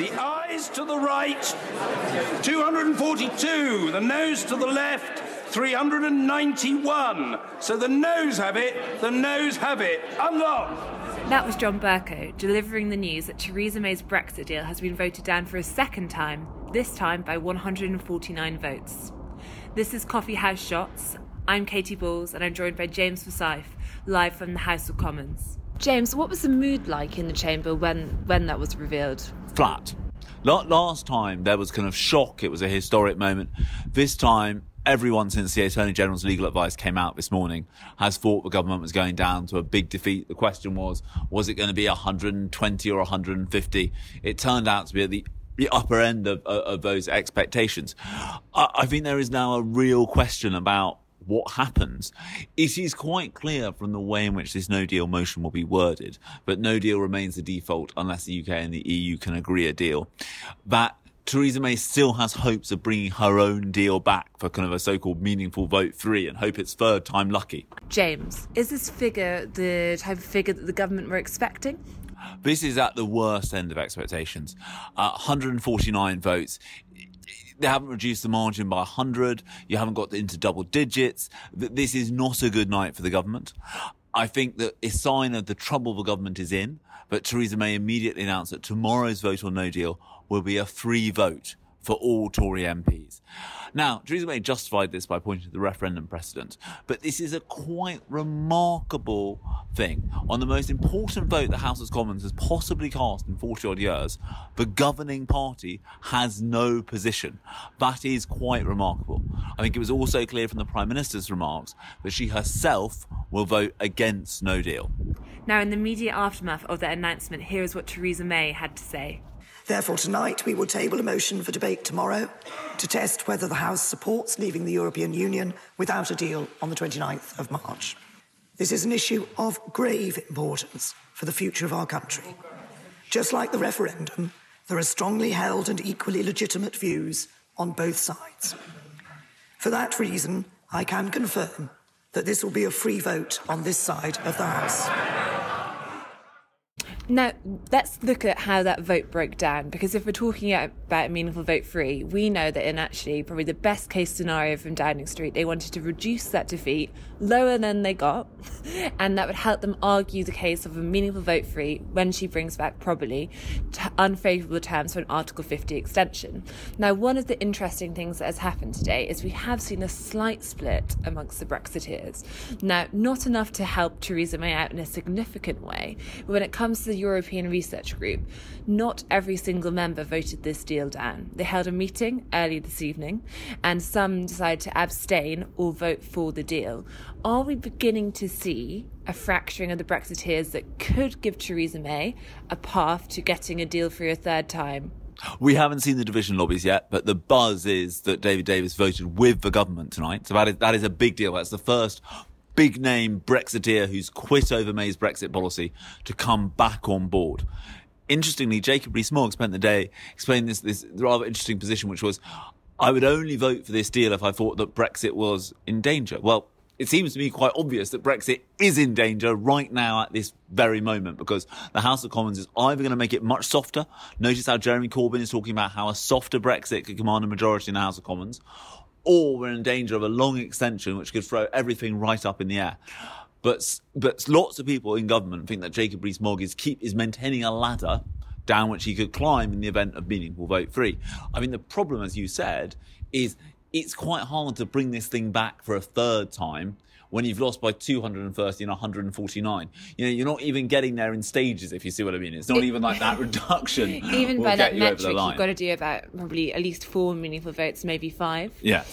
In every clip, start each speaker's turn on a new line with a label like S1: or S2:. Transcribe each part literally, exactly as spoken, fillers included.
S1: The ayes to the right, two hundred forty-two. The noes to the left, three hundred ninety-one. So the noes have it, the noes have it. Unlock!
S2: That was John Bercow delivering the news that Theresa May's Brexit deal has been voted down for a second time, this time by one hundred forty-nine votes. This is Coffee House Shots. I'm Katie Balls and I'm joined by James Forsyth, live from the House of Commons. James, what was the mood like in the chamber when, when that was revealed?
S3: Flat. Last time there was kind of shock, it was a historic moment. This time, everyone since the Attorney General's legal advice came out this morning has thought the government was going down to a big defeat. The question was, was it going to be one hundred twenty or one hundred fifty? It turned out to be at the, the upper end of, of, of those expectations. I, I think there is now a real question about what happens. It is quite clear from the way in which this no-deal motion will be worded, but no deal remains the default unless the U K and the E U can agree a deal, that Theresa May still has hopes of bringing her own deal back for kind of a so-called meaningful vote three and hope it's third time lucky.
S2: James, is this figure the type of figure that the government were expecting?
S3: This is at the worst end of expectations. Uh, one hundred forty-nine votes. They haven't reduced the margin by one hundred. You haven't got into double digits. This is not a good night for the government. I think that a sign of the trouble the government is in, but Theresa May immediately announced that tomorrow's vote on no deal will be a free vote for all Tory M Ps. Now, Theresa May justified this by pointing to the referendum precedent, but this is a quite remarkable thing. On the most important vote the House of Commons has possibly cast in forty-odd years, the governing party has no position. That is quite remarkable. I think it was also clear from the Prime Minister's remarks that she herself will vote against no deal.
S2: Now, in the immediate aftermath of that announcement, here is what Theresa May had to say.
S4: Therefore, tonight we will table a motion for debate tomorrow to test whether the House supports leaving the European Union without a deal on the twenty-ninth of March. This is an issue of grave importance for the future of our country. Just like the referendum, there are strongly held and equally legitimate views on both sides. For that reason, I can confirm that this will be a free vote on this side of the House.
S2: Now, let's look at how that vote broke down, because if we're talking about a meaningful vote free, we know that in actually probably the best case scenario from Downing Street, they wanted to reduce that defeat lower than they got, and that would help them argue the case of a meaningful vote free when she brings back probably t- unfavourable terms for an Article fifty extension. Now, one of the interesting things that has happened today is we have seen a slight split amongst the Brexiteers. Now, not enough to help Theresa May out in a significant way, but when it comes to the European Research Group, not every single member voted this deal down. They held a meeting early this evening, and some decided to abstain or vote for the deal. Are we beginning to see a fracturing of the Brexiteers that could give Theresa May a path to getting a deal for a third time?
S3: We haven't seen the division lobbies yet, but the buzz is that David Davis voted with the government tonight. So that is, that is a big deal. That's the first big-name Brexiteer who's quit over May's Brexit policy to come back on board. Interestingly, Jacob Rees-Mogg spent the day explaining this, this rather interesting position, which was, I would only vote for this deal if I thought that Brexit was in danger. Well, it seems to me quite obvious that Brexit is in danger right now at this very moment, because the House of Commons is either going to make it much softer. Notice how Jeremy Corbyn is talking about how a softer Brexit could command a majority in the House of Commons, or we're in danger of a long extension which could throw everything right up in the air. But but lots of people in government think that Jacob Rees-Mogg is keep is maintaining a ladder down which he could climb in the event of meaningful vote free. I mean, the problem, as you said, is it's quite hard to bring this thing back for a third time when you've lost by two hundred thirty and one hundred forty-nine. You know, you're not even getting there in stages, if you see what I mean. It's not it, even like that reduction.
S2: Even
S3: will
S2: by that
S3: you
S2: metric, you've got to do about probably at least four meaningful votes, maybe five.
S3: Yeah.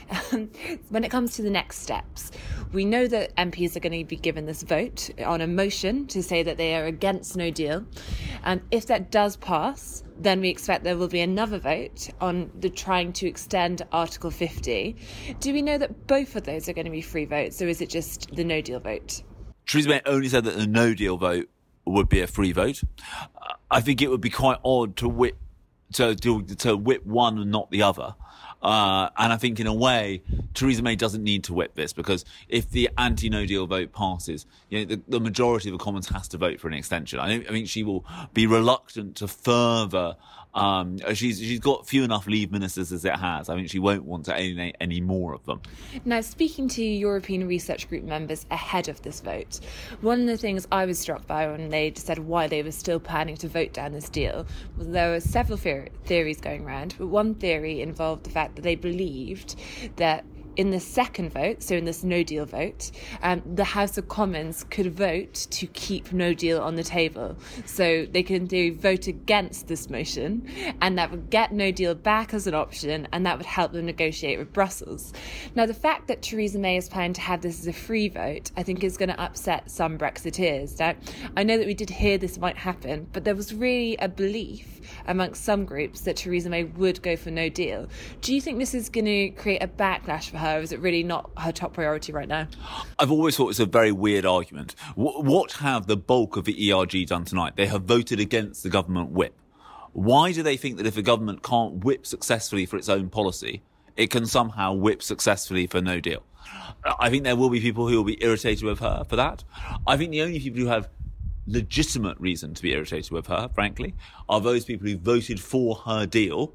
S2: When it comes to the next steps, we know that M Ps are going to be given this vote on a motion to say that they are against no deal. And if that does pass, then we expect there will be another vote on the trying to extend Article fifty. Do we know that both of those are going to be free votes, or is it just the no deal vote?
S3: Theresa May only said that the no deal vote would be a free vote. I think it would be quite odd to whip to to, to whip one and not the other. Uh, and I think in a way, Theresa May doesn't need to whip this, because if the anti-no deal vote passes, you know, the, the majority of the Commons has to vote for an extension. I, don't, I think she will be reluctant to further. Um, she's she's got few enough Leave ministers as it has. I think she won't want to alienate any more of them.
S2: Now, speaking to European Research Group members ahead of this vote, one of the things I was struck by when they said why they were still planning to vote down this deal was there were several theor- theories going around, but one theory involved the fact that they believed that in the second vote, so in this no deal vote, um, the House of Commons could vote to keep no deal on the table. So they can do vote against this motion, and that would get no deal back as an option, and that would help them negotiate with Brussels. Now, the fact that Theresa May is planning to have this as a free vote, I think is going to upset some Brexiteers. Now, I know that we did hear this might happen, but there was really a belief amongst some groups that Theresa May would go for no deal. Do you think this is going to create a backlash for her? Or is it really not her top priority right now?
S3: I've always thought it's a very weird argument. What have the bulk of the E R G done tonight? They have voted against the government whip. Why do they think that if a government can't whip successfully for its own policy, it can somehow whip successfully for no deal? I think there will be people who will be irritated with her for that. I think the only people who have legitimate reason to be irritated with her, frankly, are those people who voted for her deal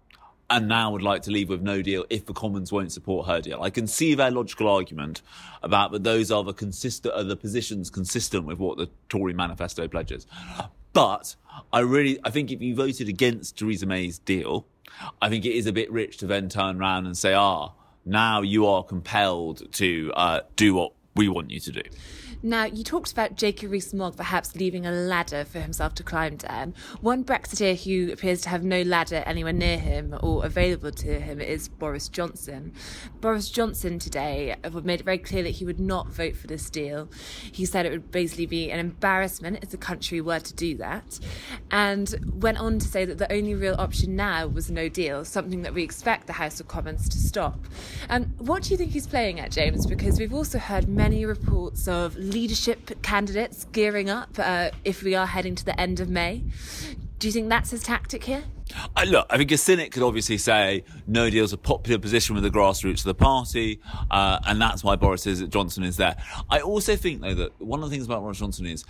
S3: and now would like to leave with no deal if the Commons won't support her deal. I can see their logical argument about that those are the consistent are the positions consistent with what the Tory manifesto pledges. But I really I think if you voted against Theresa May's deal, I think it is a bit rich to then turn around and say, ah, now you are compelled to uh, do what we want you to do.
S2: Now, you talked about Jacob Rees-Mogg perhaps leaving a ladder for himself to climb down. One Brexiteer who appears to have no ladder anywhere near him or available to him is Boris Johnson. Boris Johnson today made it very clear that he would not vote for this deal. He said it would basically be an embarrassment if the country were to do that, and went on to say that the only real option now was no deal, something that we expect the House of Commons to stop. Um, what do you think he's playing at, James? Because we've also heard many reports of leadership candidates gearing up uh, if we are heading to the end of May. Do you think that's his tactic here?
S3: Uh, look, I think a cynic could obviously say no deal's a popular position with the grassroots of the party, uh, and that's why Boris Johnson is there. I also think, though, that one of the things about Boris Johnson is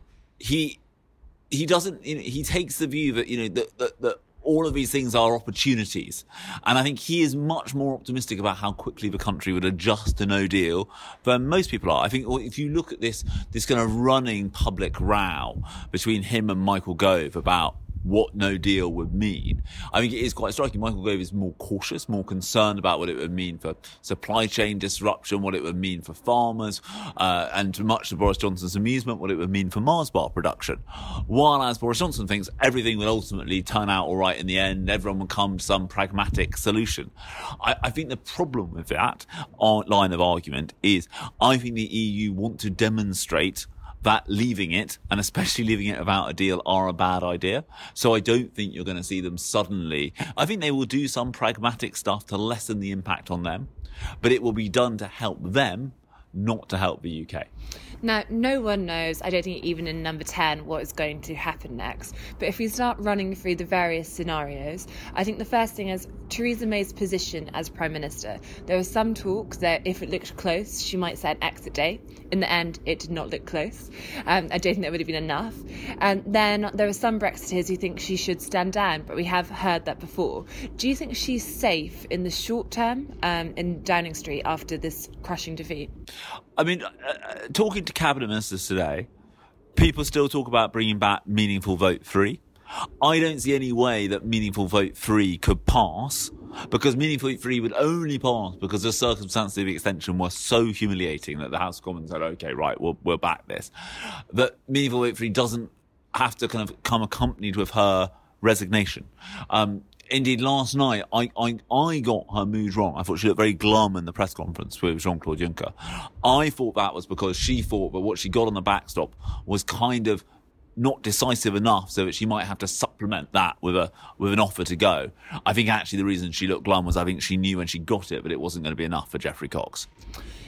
S3: he he doesn't you know, he takes the view that you know that that, that all of these things are opportunities. And I think he is much more optimistic about how quickly the country would adjust to no deal than most people are. I think if you look at this, this kind of running public row between him and Michael Gove about what no deal would mean, I think it is quite striking. Michael Gove is more cautious, more concerned about what it would mean for supply chain disruption, what it would mean for farmers, uh, and to much to Boris Johnson's amusement, what it would mean for Mars bar production. While as Boris Johnson thinks everything will ultimately turn out all right in the end, everyone will come to some pragmatic solution. I, I think the problem with that line of argument is I think the E U want to demonstrate that leaving it, and especially leaving it without a deal, are a bad idea. So I don't think you're going to see them suddenly. I think they will do some pragmatic stuff to lessen the impact on them, but it will be done to help them, not to help the U K.
S2: Now, no one knows, I don't think even in number ten, what is going to happen next. But if we start running through the various scenarios, I think the first thing is Theresa May's position as Prime Minister. There was some talk that if it looked close, she might set an exit date. In the end, it did not look close. Um, I don't think that would have been enough. And then there are some Brexiteers who think she should stand down, but we have heard that before. Do you think she's safe in the short term um, in Downing Street after this crushing defeat?
S3: I mean, uh, talking to cabinet ministers today, people still talk about bringing back meaningful vote three. I don't see any way that meaningful vote three could pass, because meaningful vote three would only pass because the circumstances of the extension were so humiliating that the House of Commons said, OK, right, we'll, we'll back this. That meaningful vote three doesn't have to kind of come accompanied with her resignation. Um, Indeed, last night, I, I, I got her mood wrong. I thought she looked very glum in the press conference with Jean-Claude Juncker. I thought that was because she thought that what she got on the backstop was kind of not decisive enough, so that she might have to supplement that with a with an offer to go. I think actually the reason she looked glum was I think she knew when she got it that it wasn't going to be enough for Geoffrey Cox.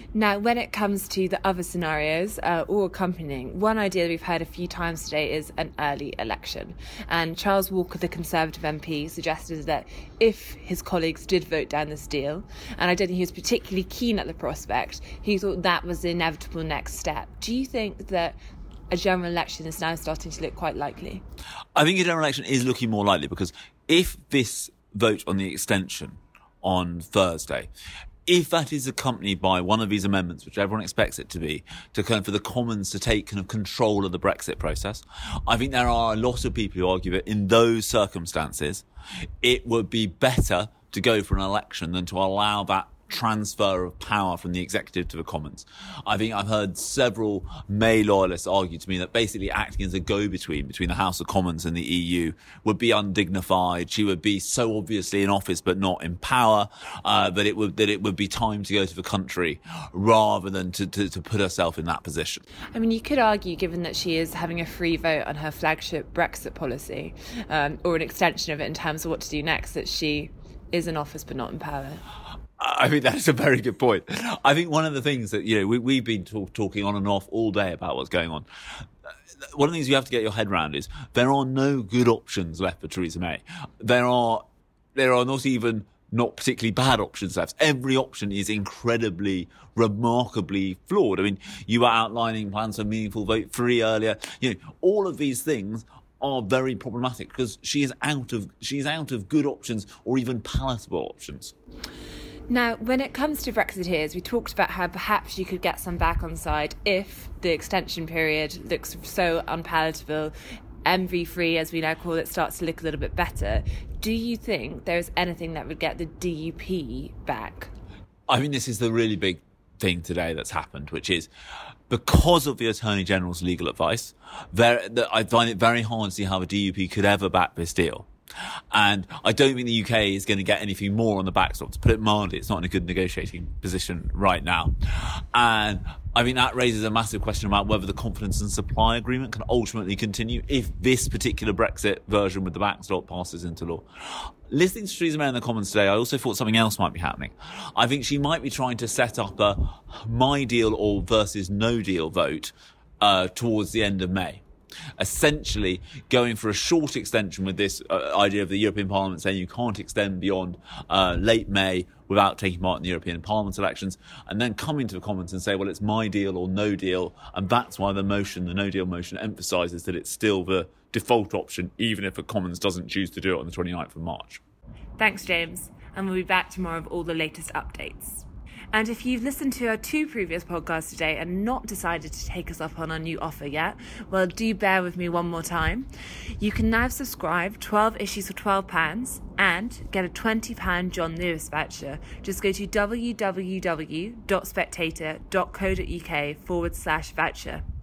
S2: Now, when it comes to the other scenarios, uh, all accompanying, one idea that we've heard a few times today is an early election. And Charles Walker, the Conservative M P, suggested that if his colleagues did vote down this deal, and I don't think he was particularly keen at the prospect, he thought that was the inevitable next step. Do you think that a general election is now starting to look quite likely?
S3: I think a general election is looking more likely, because if this vote on the extension on Thursday, if that is accompanied by one of these amendments, which everyone expects it to be, to kind of for the Commons to take kind of control of the Brexit process, I think there are a lot of people who argue that in those circumstances, it would be better to go for an election than to allow that transfer of power from the executive to the Commons. I think I've heard several May loyalists argue to me that basically acting as a go-between between the House of Commons and the E U would be undignified. She would be so obviously in office but not in power, uh, that it would that it would be time to go to the country rather than to, to, to put herself in that position.
S2: I mean, you could argue, given that she is having a free vote on her flagship Brexit policy, um, or an extension of it in terms of what to do next, that she is in office but not in power.
S3: I think that's a very good point. I think one of the things that, you know, we, we've been talk, talking on and off all day about what's going on. One of the things you have to get your head around is there are no good options left for Theresa May. There are, there are not even not particularly bad options left. Every option is incredibly, remarkably flawed. I mean, you were outlining plans for meaningful vote free earlier. You know, all of these things are very problematic because she is out of, she is out of good options or even palatable options.
S2: Now, when it comes to Brexiteers, we talked about how perhaps you could get some back on side if the extension period looks so unpalatable, M V free, as we now call it, starts to look a little bit better. Do you think there's anything that would get the D U P back?
S3: I think this is the really big thing today that's happened, which is because of the Attorney General's legal advice, there, I find it very hard to see how the D U P could ever back this deal. And I don't think the U K is going to get anything more on the backstop. To put it mildly, it's not in a good negotiating position right now. And I think that raises a massive question about whether the confidence and supply agreement can ultimately continue if this particular Brexit version with the backstop passes into law. Listening to Theresa May in the Commons today, I also thought something else might be happening. I think she might be trying to set up a my deal or versus no deal vote uh, towards the end of May. Essentially going for a short extension with this uh, idea of the European Parliament saying you can't extend beyond uh, late May without taking part in the European Parliament elections, and then coming to the Commons and say, well, it's my deal or no deal, and that's why the motion, the no deal motion, emphasises that it's still the default option, even if the Commons doesn't choose to do it on the twenty-ninth of March.
S2: Thanks, James, and we'll be back tomorrow with all the latest updates. And if you've listened to our two previous podcasts today and not decided to take us up on our new offer yet, well, do bear with me one more time. You can now subscribe twelve issues for twelve pounds and get a twenty pounds John Lewis voucher. Just go to www.spectator.co.uk forward slash voucher.